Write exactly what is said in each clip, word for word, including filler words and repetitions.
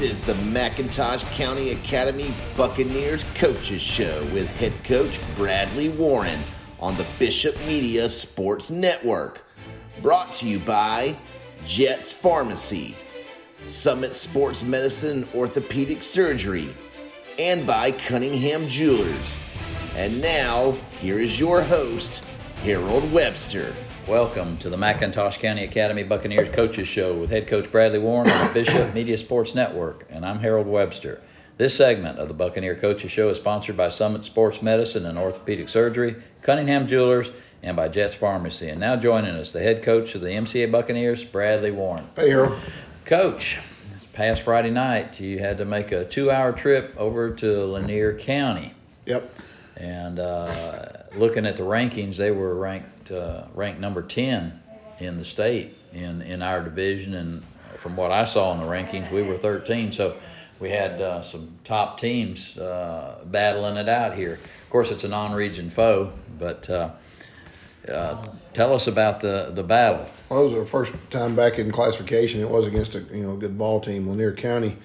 is the McIntosh County Academy Buccaneers Coaches Show with head coach Bradley Warren on the Bishop Media Sports Network. Brought to you by Jets Pharmacy, Summit Sports Medicine and Orthopedic Surgery, and by Cunningham Jewelers. And now, here is your host, Harold Webster. Welcome to the McIntosh County Academy Buccaneers Coaches Show with head coach Bradley Warren on the Bishop Media Sports Network, and I'm Harold Webster. This segment of the Buccaneer Coaches Show is sponsored by Summit Sports Medicine and Orthopedic Surgery, Cunningham Jewelers, and by Jets Pharmacy. And now joining us, the head coach of the M C A Buccaneers, Bradley Warren. Hey, Harold. Coach, this past Friday night, you had to make a two-hour trip over to Lanier County. Yep. And uh, looking at the rankings, they were ranked uh, ranked number ten in the state in, in our division. And from what I saw in the rankings, we were thirteen. So we had uh, some top teams uh, battling it out here. Of course, it's a non-region foe, but uh, uh, tell us about the, the battle. Well, it was our first time back in classification. It was against a you know good ball team, Lanier County.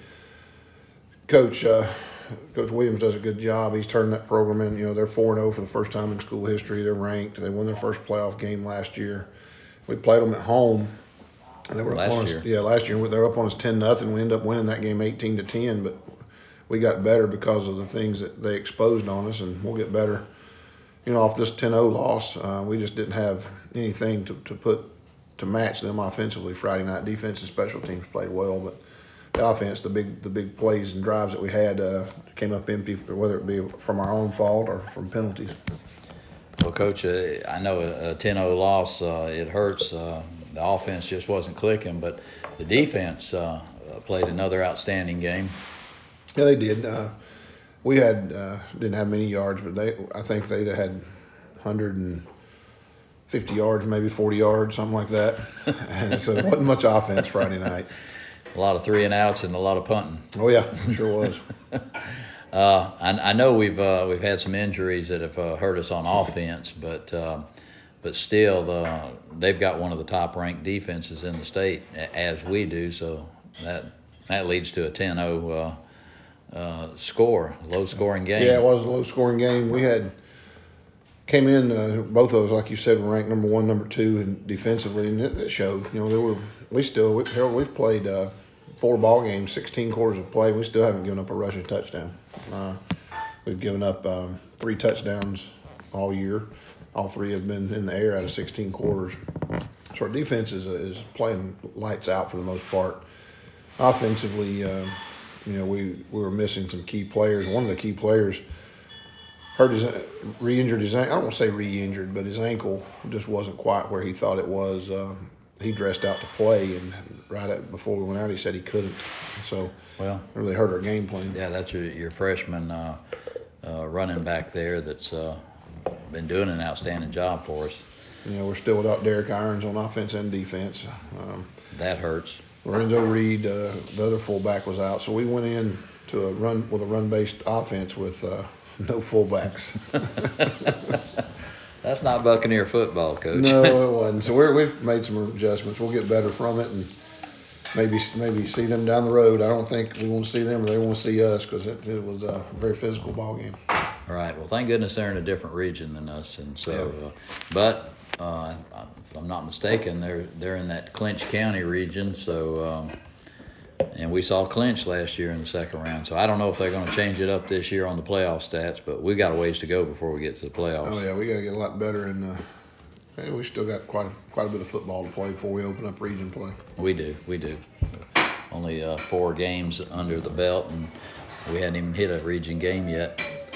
Coach uh, Coach Williams does a good job. He's turned that program in. You know, they're four and oh for the first time in school history. They're ranked. They won their first playoff game last year. We played them at home. And they were last up on year. Us, yeah, last year. They were up on us ten nothing. We ended up winning that game eighteen to ten, but we got better because of the things that they exposed on us, and we'll get better, you know, off this ten oh loss. Uh, we just didn't have anything to, to put to match them offensively Friday night. Defense and special teams played well, but the offense, the big the big plays and drives that we had uh, came up empty, whether it be from our own fault or from penalties. Well, Coach, uh, I know a ten oh loss, uh, it hurts. Uh, the offense just wasn't clicking, but the defense uh, played another outstanding game. Yeah, they did. Uh, we had uh, didn't have many yards, but they I think they had one hundred fifty yards, maybe forty yards, something like that. And so it wasn't much offense Friday night. A lot of three and outs and a lot of punting. Oh yeah, sure was. uh, I, I know we've uh, we've had some injuries that have uh, hurt us on offense, but uh, but still, the, they've got one of the top ranked defenses in the state, as we do. So that that leads to a ten oh uh, uh, score, low scoring game. Yeah, it was a low scoring game. We had came in uh, both of us, like you said, were ranked number one, number two, and defensively, and it, it showed. You know, there were we still we, Harold, we've played. Uh, Four ball games, sixteen quarters of play. We still haven't given up a rushing touchdown. Uh, we've given up um, three touchdowns all year. All three have been in the air out of sixteen quarters. So our defense is is playing lights out for the most part. Offensively, uh, you know, we, we were missing some key players. One of the key players hurt his re-injured his ankle. I don't want to say re-injured, but his ankle just wasn't quite where he thought it was. Uh, he dressed out to play, and right at, before we went out, he said he couldn't. So well, it really hurt our game plan. Yeah, that's your, your freshman uh, uh, running back there that's uh, been doing an outstanding job for us. You know, we're still without Derek Irons on offense and defense. Um, that hurts. Lorenzo Reed, uh, the other fullback, was out, so we went in to a run with a run-based offense with uh, no fullbacks. That's not Buccaneer football, Coach. No, it wasn't. So we're, we've made some adjustments. We'll get better from it, and maybe maybe see them down the road. I don't think we want to see them, or they want to see us, because it, it was a very physical ball game. All right. Well, thank goodness they're in a different region than us, and so. Yeah. Uh, but uh, if I'm not mistaken, they're they're in that Clinch County region. So, um, and we saw Clinch last year in the second round. So I don't know if they're going to change it up this year on the playoff stats, but we got a ways to go before we get to the playoffs. Oh yeah, we got to get a lot better, and uh, hey, we still got quite a, quite a bit of football to play before we open up region play. We do, we do. Only uh, four games under the belt, and we hadn't even hit a region game yet.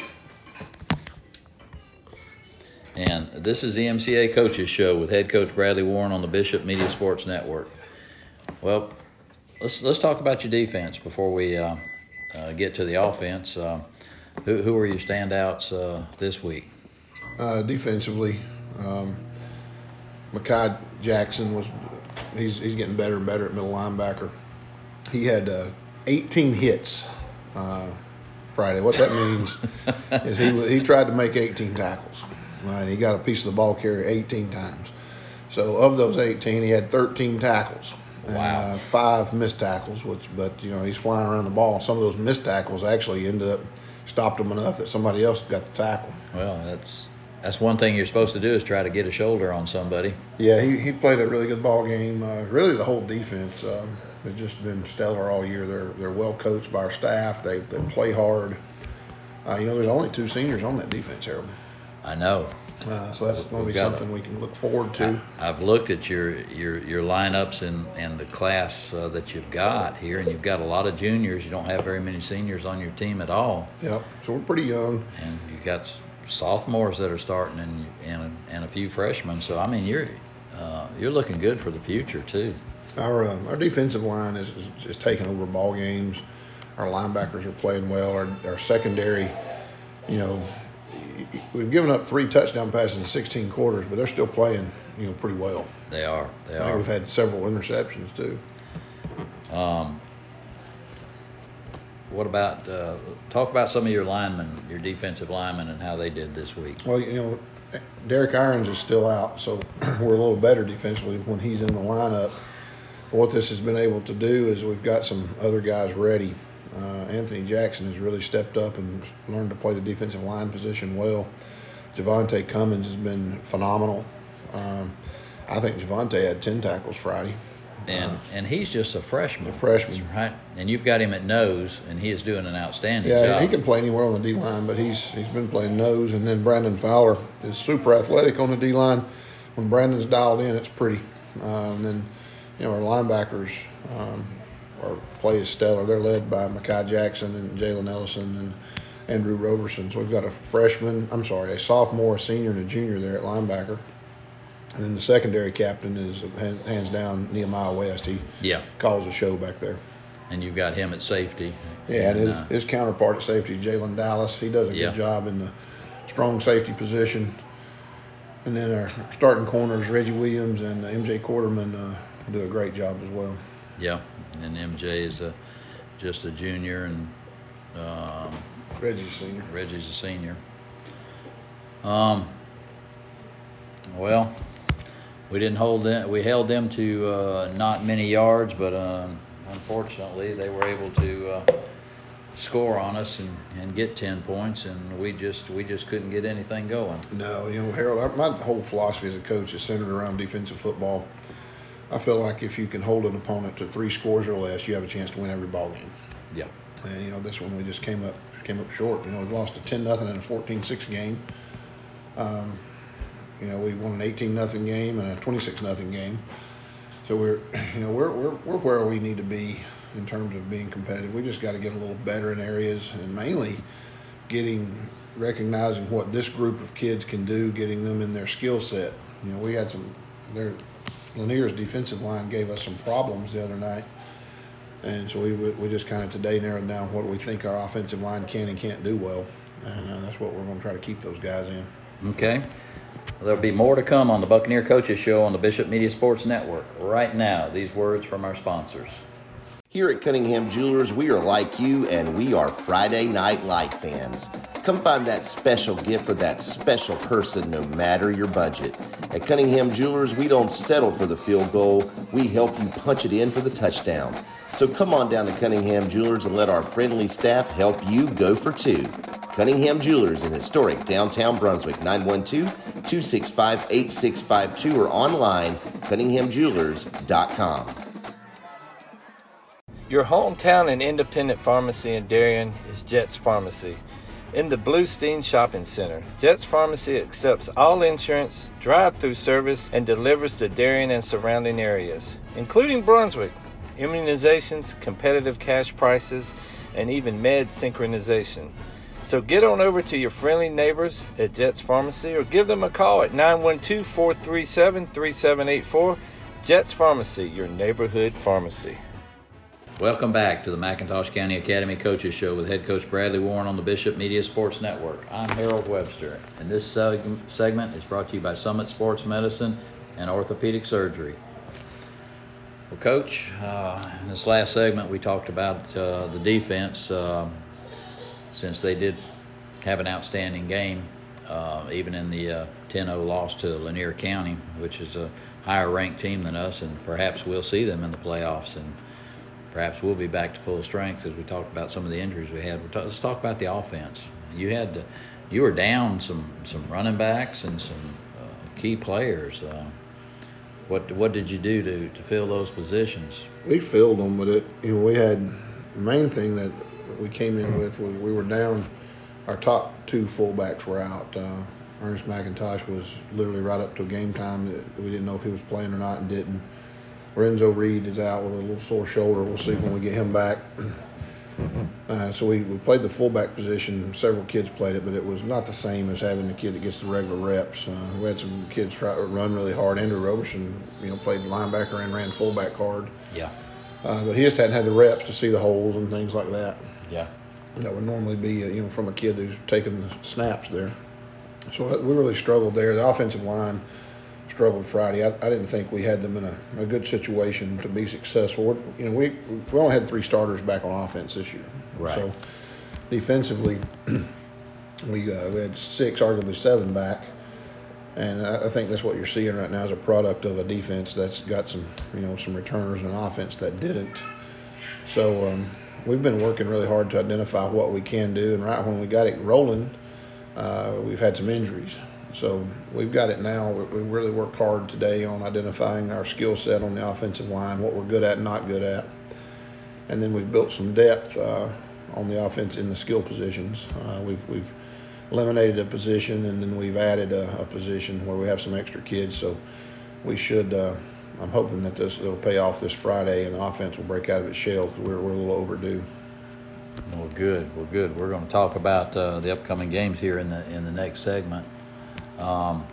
And this is the M C A Coaches Show with head coach Bradley Warren on the Bishop Media Sports Network. Well, let's let's talk about your defense before we uh, uh, get to the offense. Uh, who who are your standouts uh, this week? Uh, defensively, um, Mekhi Jackson was he's he's getting better and better at middle linebacker. He had uh, eighteen hits uh, Friday. What that means is he he tried to make eighteen tackles. Right, he got a piece of the ball carrier eighteen times. So of those eighteen, he had thirteen tackles. and Wow. uh, five missed tackles. Which, but you know, he's flying around the ball. Some of those missed tackles actually ended up stopped him enough that somebody else got the tackle. Well, that's that's one thing you're supposed to do is try to get a shoulder on somebody. Yeah, he, he played a really good ball game. Uh, really, the whole defense um, has just been stellar all year. They're they're well coached by our staff. They they play hard. Uh, you know, there's only two seniors on that defense, Harold. I know. Uh, so that's going to be got something we can look forward to. I, I've looked at your your your lineups and and the class uh, that you've got here, and you've got a lot of juniors. You don't have very many seniors on your team at all. Yep. So we're pretty young. And you've got s- sophomores that are starting, and and a, and a few freshmen. So I mean, you're uh, you're looking good for the future too. Our uh, our defensive line is, is is taking over ball games. Our linebackers are playing well. Our our secondary, you know, we've given up three touchdown passes in sixteen quarters, but they're still playing, you know, pretty well. They are. They I think are. we've had several interceptions too. Um, what about uh, talk about some of your linemen, your defensive linemen, and how they did this week? Well, you know, Derek Irons is still out, so we're a little better defensively when he's in the lineup. But what this has been able to do is we've got some other guys ready. Uh, Anthony Jackson has really stepped up and learned to play the defensive line position well. Javante Cummins has been phenomenal. Um, I think Javante had ten tackles Friday. And Uh, and he's just a freshman. a freshman. Right? And you've got him at nose, and he is doing an outstanding Yeah, job. he can play anywhere on the D line, but he's he's been playing nose. And then Brandon Fowler is super athletic on the D line. When Brandon's dialed in, it's pretty. Uh, and then, you know, our linebackers um, are play is stellar. They're led by Mekhi Jackson and Jalen Ellison and Andrew Roberson. So we've got a freshman, I'm sorry, a sophomore, a senior, and a junior there at linebacker. And then the secondary captain is hands down Nehemiah West. He Yeah. calls the show back there. And you've got him at safety. Yeah, and and, his, uh, his counterpart at safety, Jalen Dallas, he does a Yeah. good job in the strong safety position. And then our starting corners, Reggie Williams and M J Quarterman, uh, do a great job as well. yeah. And M J is a, just a junior, and um, Reggie's senior. Reggie's a senior. Um. Well, we didn't hold them. We held them to uh, not many yards, but um, unfortunately, they were able to uh, score on us and, and get ten points, and we just we just couldn't get anything going. No, you know, Harold, our- my whole philosophy as a coach is centered around defensive football. I feel like if you can hold an opponent to three scores or less, you have a chance to win every ball game. Yeah. And, you know, this one we just came up came up short. You know, we lost a ten nothing and a fourteen six game. Um, you know, we won an eighteen nothing game and a twenty-six nothing game. So we're, you know, we're, we're, we're where we need to be in terms of being competitive. We just got to get a little better in areas, and mainly getting, recognizing what this group of kids can do, getting them in their skill set. You know, we had some, their, Lanier's defensive line gave us some problems the other night. And so we we just kind of today narrowed down what we think our offensive line can and can't do well. And uh, that's what we're going to try to keep those guys in. Okay. There'll be more to come on the Buccaneer Coaches Show on the Bishop Media Sports Network. Right now, these words from our sponsors. Here at Cunningham Jewelers, we are like you, and we are Friday Night Light fans. Come find that special gift for that special person, no matter your budget. At Cunningham Jewelers, we don't settle for the field goal. We help you punch it in for the touchdown. So come on down to Cunningham Jewelers and let our friendly staff help you go for two. Cunningham Jewelers in historic downtown Brunswick, nine one two, two six five, eight six five two, or online, cunningham jewelers dot com. Your hometown and independent pharmacy in Darien is Jets Pharmacy. In the Bluestein Shopping Center, Jets Pharmacy accepts all insurance, drive-through service, and delivers to Darien and surrounding areas, including Brunswick, immunizations, competitive cash prices, and even med synchronization. So get on over to your friendly neighbors at Jets Pharmacy or give them a call at nine one two, four three seven, three seven eight four. Jets Pharmacy, your neighborhood pharmacy. Welcome back to the McIntosh County Academy Coaches Show with head coach Bradley Warren on the Bishop Media Sports Network. I'm Harold Webster, and this seg- segment is brought to you by Summit Sports Medicine and Orthopedic Surgery. Well, Coach, uh, in this last segment we talked about uh, the defense. Uh, since they did have an outstanding game, uh, even in the uh, ten oh loss to Lanier County, which is a higher ranked team than us, and perhaps we'll see them in the playoffs, and perhaps we'll be back to full strength as we talked about some of the injuries we had. Let's talk about the offense. You had to, you were down some, some running backs and some uh, key players. Uh, what what did you do to, to fill those positions? We filled them with it. You know, we had the main thing that we came in with was we were down. Our top two fullbacks were out. Uh, Ernest McIntosh was literally right up to game time. That we didn't know if he was playing or not and didn't. Renzo Reed is out with a little sore shoulder. We'll see when we get him back. Uh, so we, we played the fullback position. Several kids played it, but it was not the same as having the kid that gets the regular reps. Uh, we had some kids try to run really hard. Andrew Roberson, you know, played linebacker and ran fullback hard. Yeah. Uh, but he just hadn't had the reps to see the holes and things like that. Yeah. That would normally be, uh, you know, from a kid who's taking the snaps there. So we really struggled there. The offensive line struggled Friday. I, I didn't think we had them in a, a good situation to be successful. We're, you know, we we only had three starters back on offense this year. Right. So defensively, we uh, we had six, arguably seven back, and I, I think that's what you're seeing right now is a product of a defense that's got some, you know, some returners and an offense that didn't. So um, we've been working really hard to identify what we can do, and right when we got it rolling, uh, we've had some injuries. So we've got it now. We've really worked hard today on identifying our skill set on the offensive line, what we're good at and not good at. And then we've built some depth uh, on the offense in the skill positions. Uh, we've we've eliminated a position, and then we've added a, a position where we have some extra kids. So we should, uh, I'm hoping that this it'll pay off this Friday and the offense will break out of its shell because we're, we're a little overdue. Well, good. Well, good. We're going to talk about uh, the upcoming games here in the in the next segment. Um,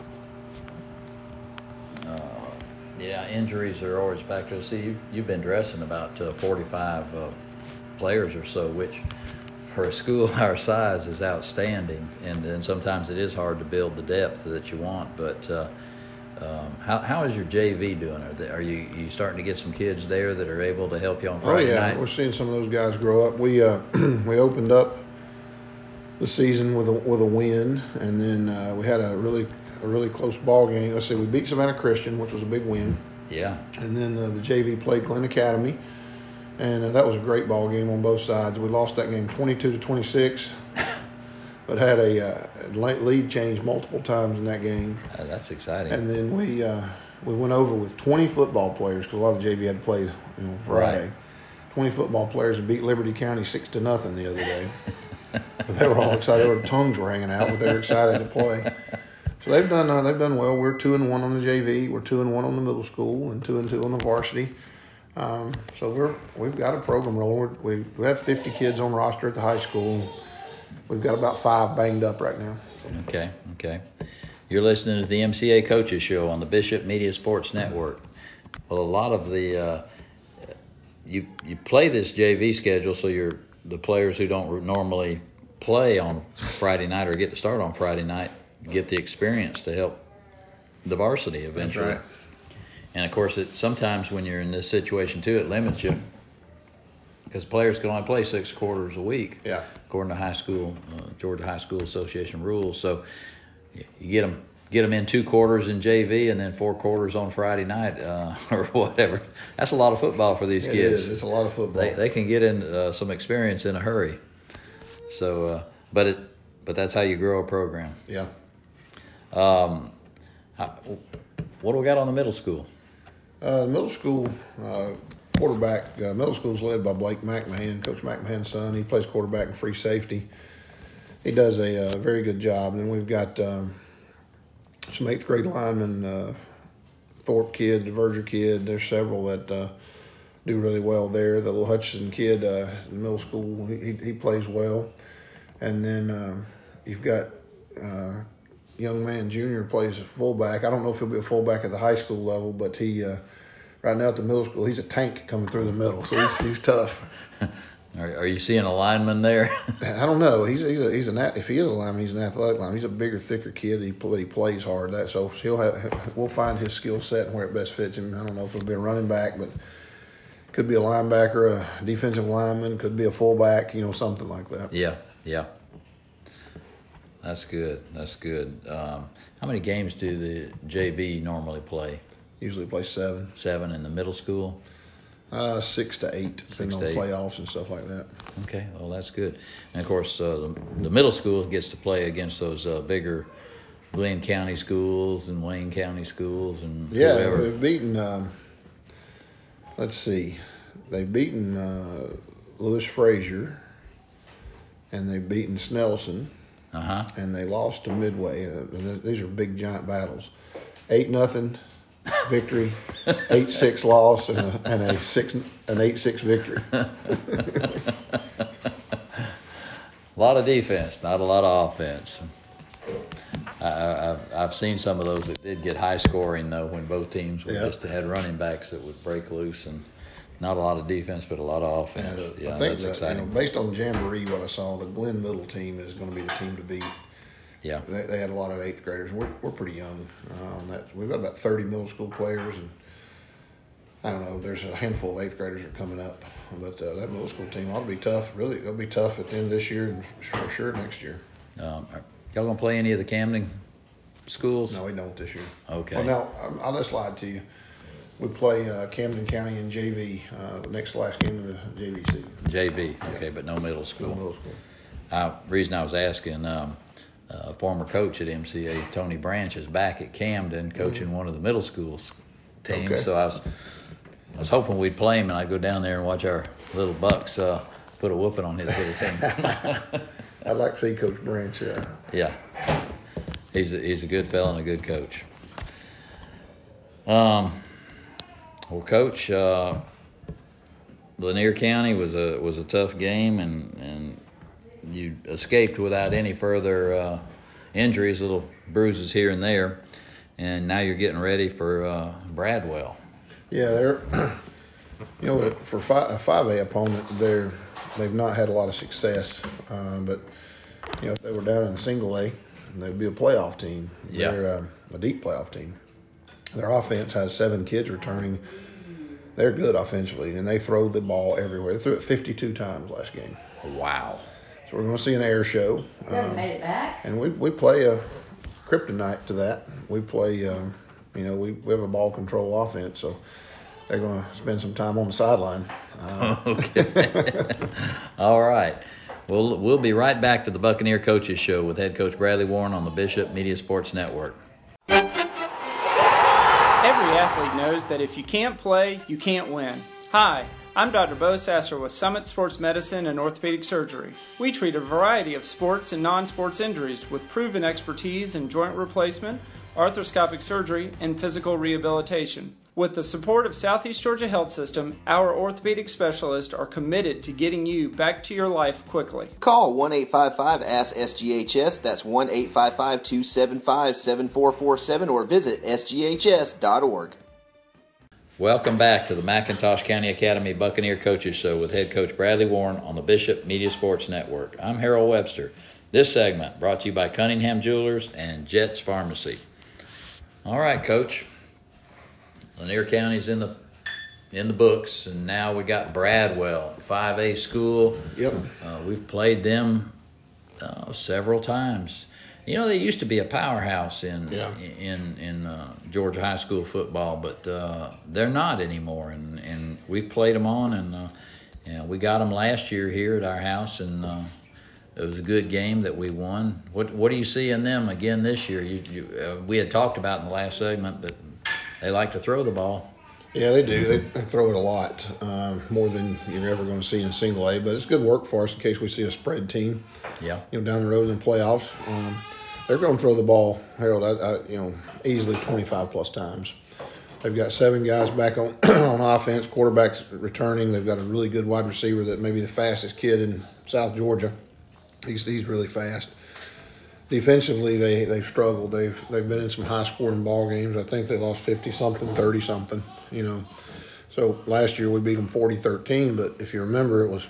uh, yeah, injuries are always a factor. See, you've, you've been dressing about uh, forty-five uh, players or so, which for a school our size is outstanding. And, and sometimes it is hard to build the depth that you want. But uh, um, how how is your J V doing? Are, they, are you you starting to get some kids there that are able to help you on Friday oh, yeah. night? We're seeing some of those guys grow up. We uh, we opened up the season with a with a win, and then uh, we had a really a really close ball game. Let's see, we beat Savannah Christian, which was a big win. Yeah. And then uh, the J V played Glenn Academy, and uh, that was a great ball game on both sides. We lost that game twenty-two to twenty-six, but had a uh, lead change multiple times in that game. Uh, that's exciting. And then we uh, we went over with twenty football players because a lot of the J V had to play, you know, Friday. Right. twenty football players and beat Liberty County six to nothing the other day. But they were all excited. Their tongues were hanging out, but they were excited to play. So they've done uh, they've done well. We're two and one on the J V. We're two and one on the middle school, and two and two on the varsity. Um, so we're we've got a program rolling. We we have fifty kids on roster at the high school. We've got about five banged up right now. Okay, okay. You're listening to the M C A Coaches Show on the Bishop Media Sports Network. Well, a lot of the uh, you you play this J V schedule, so you're the players who don't normally play on Friday night or get to start on Friday night get the experience to help the varsity eventually. That's right. And of course, it sometimes when you're in this situation too, it limits you because players can only play six quarters a week. Yeah. According to high school, uh, Georgia High School Association rules. So you get them get them in two quarters in J V and then four quarters on Friday night uh, or whatever. That's a lot of football for these It kids. is. It's a lot of football. They they can get in uh, some experience in a hurry. So, uh, but it but that's how you grow a program. Yeah. Um, how, what do we got on the middle school? Uh, middle school uh, quarterback. Uh, middle school is led by Blake McMahon, Coach McMahon's son. He plays quarterback and free safety. He does a uh, very good job. And then we've got um, some eighth grade linemen, uh, Thorpe kid, DeVerger kid. There's several that uh, do really well there. The little Hutchinson kid uh, in middle school, he, he plays well. And then um, you've got uh, young man junior plays a fullback. I don't know if he'll be a fullback at the high school level, but he uh, right now at the middle school, he's a tank coming through the middle, so he's, he's tough. Are, are you seeing a lineman there? I don't know. He's he's, a, he's an if he is a lineman, he's an athletic lineman. He's a bigger, thicker kid. He but he plays hard. That so he'll have we'll find his skill set and where it best fits him. I don't know if it'll be a running back, but could be a linebacker, a defensive lineman, could be a fullback. You know, something like that. Yeah, yeah. That's good. That's good. Um, how many games do the J V normally play? Usually play seven. Seven in the middle school? Uh, six to eight, depending on eight. playoffs and stuff like that. Okay, well, that's good. And, of course, uh, the, the middle school gets to play against those uh, bigger Glenn County schools and Wayne County schools and Yeah, whoever. they've beaten, um, let's see, they've beaten uh, Lewis Frazier, and they've beaten Snelson, Uh-huh. and they lost to Midway. Uh, and these are big, giant battles. Eight nothing victory, eight six loss, and a, and a six an eight six victory. A lot of defense, not a lot of offense. I, I, I've, I've seen some of those that did get high scoring, though, when both teams were Yeah. just had running backs that would break loose, and not a lot of defense, but a lot of offense. Yeah, Yeah, I think that's that, exciting. you know, based on the Jamboree, what I saw, the Glen Middle team is going to be the team to beat. Yeah. They, they had a lot of eighth graders. We're we're pretty young uh, on that. We've got about thirty middle school players, and I don't know. There's a handful of eighth graders that are coming up, but uh, that middle school team ought to be tough. Really, it'll be tough at the end of this year and for sure next year. Um, are y'all gonna play any of the Camden schools? No, we don't this year. Okay. Well, now I'm- I'll just lie to you. We play uh, Camden County in J V uh, the next last game of the J V season. J V. Okay, but no middle No school. middle school. Uh, reason I was asking, um, uh, former coach at M C A, Tony Branch, is back at Camden coaching one of the middle schools teams. Okay. So I was, I was hoping we'd play him, and I'd go down there and watch our little Bucks uh, put a whooping on his little team. I'd like to see Coach Branch. Yeah. Yeah, he's a, he's a good fella and a good coach. Um, well, Coach, uh, Lanier County was a was a tough game, and and you escaped without any further uh, injuries, little bruises here and there, and now you're getting ready for uh, Bradwell. Yeah, they're you know for fi- a five A opponent, they're they've not had a lot of success, uh, but you know if they were down in single A, they'd be a playoff team. Yeah. They're um, a deep playoff team. Their offense has seven kids returning. They're good offensively, and they throw the ball everywhere. They threw it fifty-two times last game. Wow. So we're going to see an air show. You haven't Um, made it back? And we, we play a kryptonite to that. We play, um, you know, we, we have a ball control offense, so they're going to spend some time on the sideline. Uh, Okay. All right. Well, we'll be right back to the Buccaneer Coaches Show with head coach Bradley Warren on the Bishop Media Sports Network. Every athlete knows that if you can't play, you can't win. Hi, I'm Doctor Bo Sasser with Summit Sports Medicine and Orthopedic Surgery. We treat a variety of sports and non-sports injuries with proven expertise in joint replacement, arthroscopic surgery, and physical rehabilitation. With the support of Southeast Georgia Health System, our orthopedic specialists are committed to getting you back to your life quickly. Call one eight five five ask S G H S. That's one eight five five two seven five seven four four seven or visit S G H S dot org. Welcome back to the McIntosh County Academy Buccaneer Coaches Show with head coach Bradley Warren on the Bishop Media Sports Network. I'm Harold Webster. This segment brought to you by Cunningham Jewelers and Jets Pharmacy. All right, Coach. Lanier County's in the in the books, and now we got Bradwell, five A school. Yep. Uh, we've played them uh, several times. You know, they used to be a powerhouse in Yeah. in in uh, Georgia high school football, but uh, they're not anymore. And, and we've played them on, and uh, yeah, we got them last year here at our house, and uh, it was a good game that we won. What what do you see in them again this year? You, you uh, we had talked about in the last segment, but they like to throw the ball. Yeah, they do. They, they throw it a lot, um, more than you're ever going to see in single A. But it's good work for us in case we see a spread team. Yeah. You know, down the road in the playoffs, um, they're going to throw the ball, Harold. I, I, you know, easily twenty-five plus times. They've got seven guys back on on offense. Quarterbacks returning. They've got a really good wide receiver that may be the fastest kid in South Georgia. He's he's really fast. Defensively, they they've struggled. They've they've been in some high scoring ball games. I think they lost fifty something, thirty something. You know, so last year we beat them forty thirteen. But if you remember, it was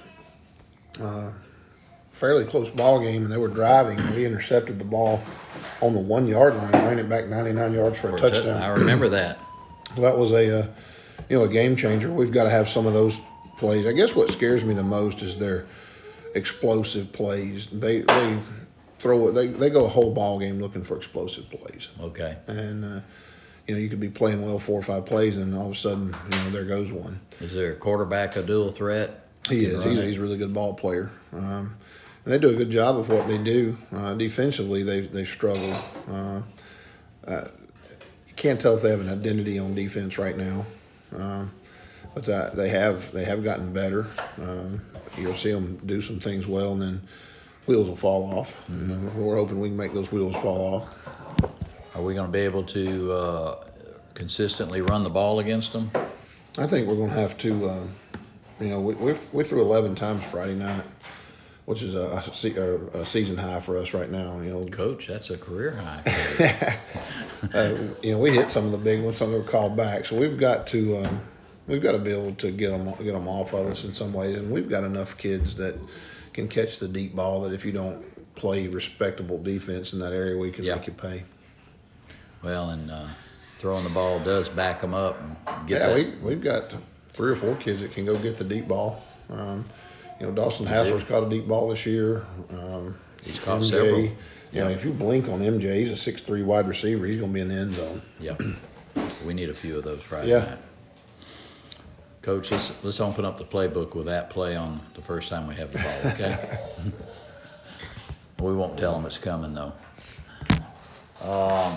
uh, fairly close ball game, and they were driving. And we intercepted the ball on the one yard line, ran it back ninety-nine yards for a For a tou- touchdown. I remember that. That was a uh, you know a game changer. We've got to have some of those plays. I guess what scares me the most is their explosive plays. They they throw it. They they go a whole ball game looking for explosive plays. Okay. And uh, you know, you could be playing well four or five plays, and all of a sudden, you know, there goes one. Is there a quarterback a dual threat? He is. He's, he's a really good ball player. Um, and they do a good job of what they do. Uh, defensively, they they struggle. Uh, uh, you can't tell if they have an identity on defense right now, um, but that, they have they have gotten better. Um, you'll see them do some things well, and then wheels will fall off. Mm-hmm. You know, we're hoping we can make those wheels fall off. Are we going to be able to uh, consistently run the ball against them? I think we're going to have to. Uh, you know, we we we threw eleven times Friday night, which is a, a, a season high for us right now. You know, Coach, that's a career high. uh, you know, we hit some of the big ones, some of them were called back. So we've got to um, we've got to be able to get them get them off of us in some ways, and we've got enough kids that can catch the deep ball that if you don't play respectable defense in that area, we can yeah. make you pay. Well, and uh, throwing the ball does back them up and get yeah, that. we we've got three or four kids that can go get the deep ball. Um, you know, Dawson Hassler's caught a deep ball this year. Um, He's caught M J, several. You know, if you blink on M J, he's a six three wide receiver. He's going to be in the end zone. Yeah. We need a few of those Friday Yeah. night. Coach, let's, let's open up the playbook with that play on the first time we have the ball, okay? We won't tell them it's coming, though. Um,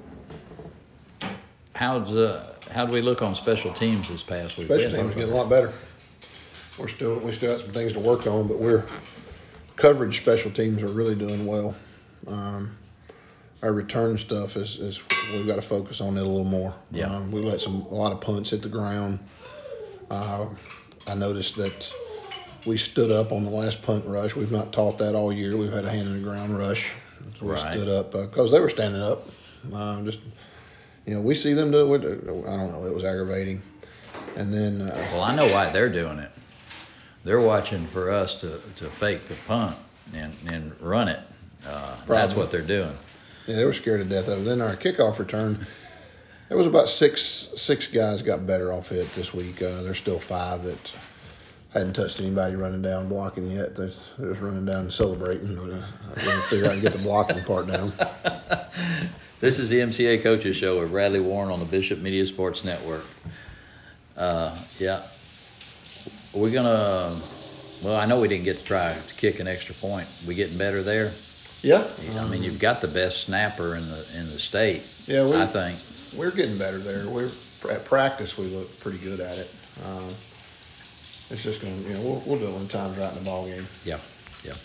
how's, uh, how do we look on special teams this past week? Special teams getting a lot better. We're still we still got some things to work on, but we're coverage special teams are really doing well. Um, our return stuff is, is we've got to focus on it a little more. Yeah. Um, we let some a lot of punts hit the ground. Uh, I noticed that we stood up on the last punt rush. We've not taught that all year. We've had a hand in the ground rush. So we Right. stood up because uh, they were standing up. Uh, just you know, we see them do it. I don't know. It was aggravating. And then uh, Well, I know why they're doing it. They're watching for us to, to fake the punt and, and run it. Uh, that's what they're doing. yeah, they were scared to death of it. Then our kickoff return, there was about six six guys got better off it this week. Uh, there's still five that hadn't touched anybody running down blocking yet. They're just running down and celebrating. I didn't figure out how to get the blocking part down. This is the M C A Coaches Show with Bradley Warren on the Bishop Media Sports Network. Uh, yeah. We're going to, well, I know we didn't get to try to kick an extra point. We getting better there? Yeah. I mean, you've got the best snapper in the in the state, Yeah, we, I think. we're getting better there. We're at practice. We look pretty good at it. Um, it's just going to, you know, we'll, we'll do it when time's right in the ball game. Yeah, yeah.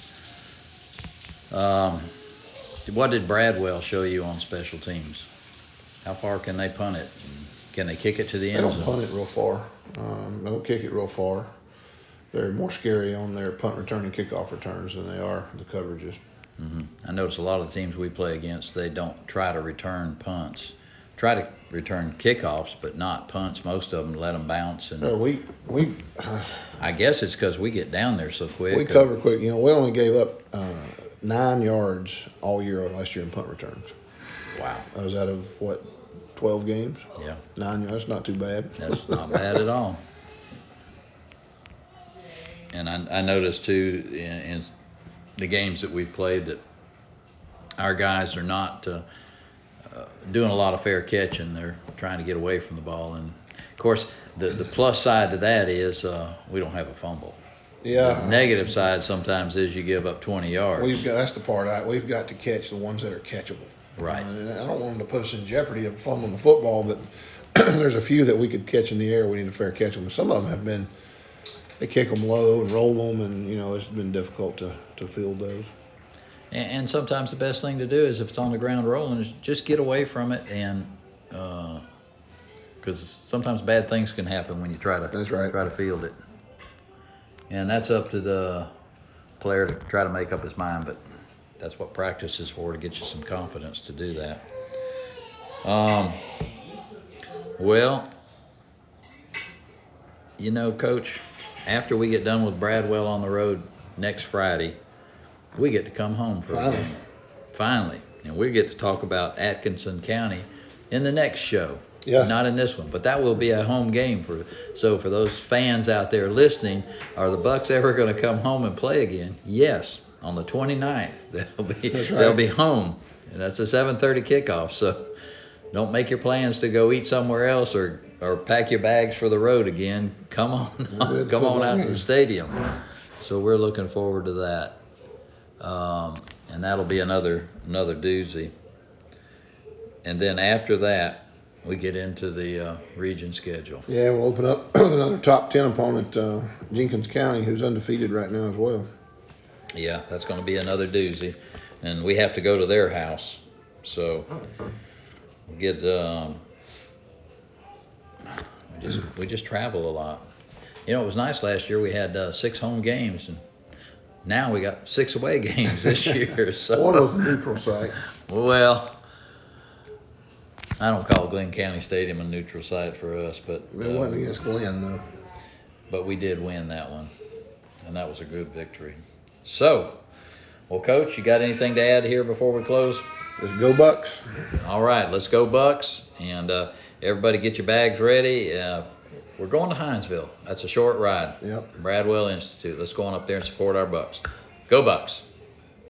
Um, what did Bradwell show you on special teams? How far can they punt it? Can they kick it to the They end don't zone? punt it real far. Um, they don't kick it real far. They're more scary on their punt return and kickoff returns than they are the coverages. Mm-hmm. I notice a lot of the teams we play against, they don't try to return punts. Try to return kickoffs, but not punts. Most of them let them bounce. And No, we we I guess it's because we get down there so quick. we cover quick. You know, we only gave up uh, nine yards all year last year in punt returns. Wow. I was out of what, twelve games? Yeah. Nine yards. That's not too bad. That's not bad at all. And I, I noticed too in, in the games that we've played that our guys are not uh, uh, doing a lot of fair catching. They're trying to get away from the ball. And of course, the, the plus side to that is uh, we don't have a fumble. Yeah. The negative side sometimes is you give up twenty yards. We've got that's the part. I, we've got to catch the ones that are catchable. Right. Uh, and I don't want them to put us in jeopardy of fumbling the football, but there's a few that we could catch in the air. We need to fair catch them. Some of them have been. They kick them low and roll them, and you know it's been difficult to, to field those. And, and sometimes the best thing to do is if it's on the ground rolling is just get away from it, and because uh, sometimes bad things can happen when you try to That's right. try to field it. And that's up to the player to try to make up his mind, but that's what practice is for, to get you some confidence to do that. Um. Well, you know, Coach, after we get done with Bradwell on the road next Friday, we get to come home for Finally. a game. Finally. And we get to talk about Atkinson County in the next show. Yeah. Not in this one, but that will be a home game. for. So for those fans out there listening, are the Bucks ever going to come home and play again? Yes. on the twenty-ninth. They'll be That's right. they'll be home, and that's a seven thirty kickoff. So don't make your plans to go eat somewhere else or or pack your bags for the road again. Come on, Good come on out to game. the stadium. So we're looking forward to that, um, and that'll be another another doozy. And then after that, we get into the uh, region schedule. Yeah, we'll open up another top ten opponent, uh, Jenkins County, who's undefeated right now as well. Yeah, that's going to be another doozy, and we have to go to their house. So we get um, we just we just travel a lot. You know, it was nice last year. We had uh, six home games, and now we got six away games this year. So One was a neutral site. well. I don't call Glenn County Stadium a neutral site for us, but It uh, wasn't against Glenn, though. but we did win that one, and that was a good victory. So, well, Coach, you got anything to add here before we close? Just go Bucks. All right, let's go Bucks, and uh, everybody get your bags ready. Uh, we're going to Hinesville. That's a short ride. Yep. Bradwell Institute. Let's go on up there and support our Bucks. Go Bucks.